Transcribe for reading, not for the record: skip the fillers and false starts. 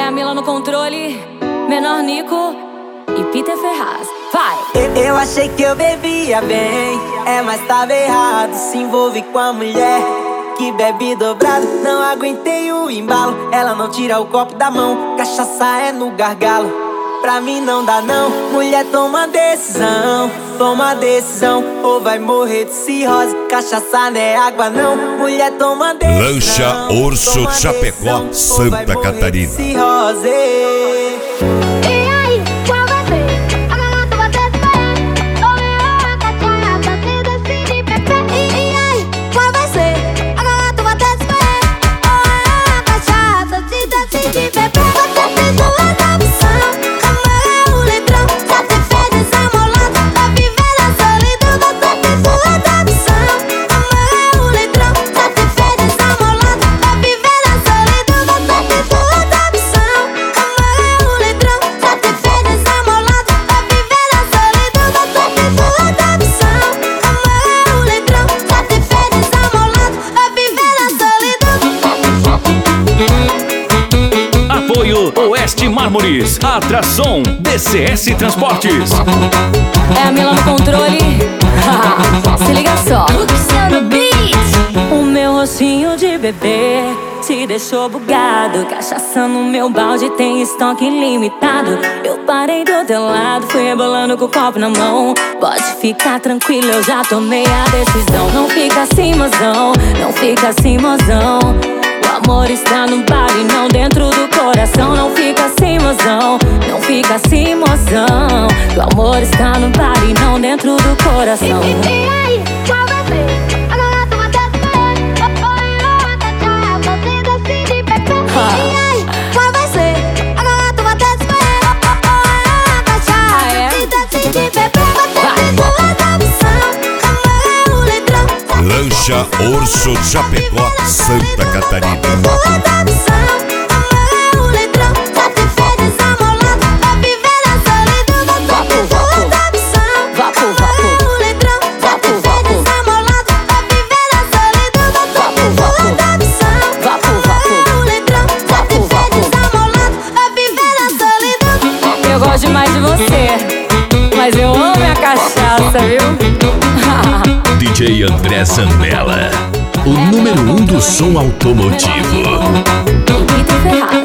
a Mila no controle, Menor Nico e Peter Ferraz. Vai! Eu achei que eu bebia bem, mas tava errado. Se envolve com a mulher que bebe dobrado. Não aguentei o embalo, ela não tira o copo da mão. Cachaça é no gargalo, pra mim não dá não. Mulher, toma decisão, ou vai morrer de cirrose. Cachaça não é água não. Mulher, toma decisão. Lancha Urso Chapecó, Santa Catarina. Oeste Mármores, Atração, DCS Transportes. É a Mila no controle. Se liga só. O meu rostinho de bebê te deixou bugado. Cachaça no meu balde, tem estoque ilimitado. Eu parei do teu lado, fui rebolando com o copo na mão. Pode ficar tranquilo, eu já tomei a decisão. Não fica assim, mozão, não fica assim, mozão. O amor está no bar e não dentro do coração. Não fica assim, mozão, não fica assim, mozão. O amor está no bar e não dentro do coração. E aí, qual vai ser? Agora tu vai descer. Você decide, bebê. E aí, qual vai ser? Agora tu vai descer. Você decide, bebê. Lancha Urso Chapecó, Santa Catarina. Eu gosto demais de você, mas eu amo minha cachaça, viu? DJ André Zambella, o número 1 do som automotivo. Peter Ferraz.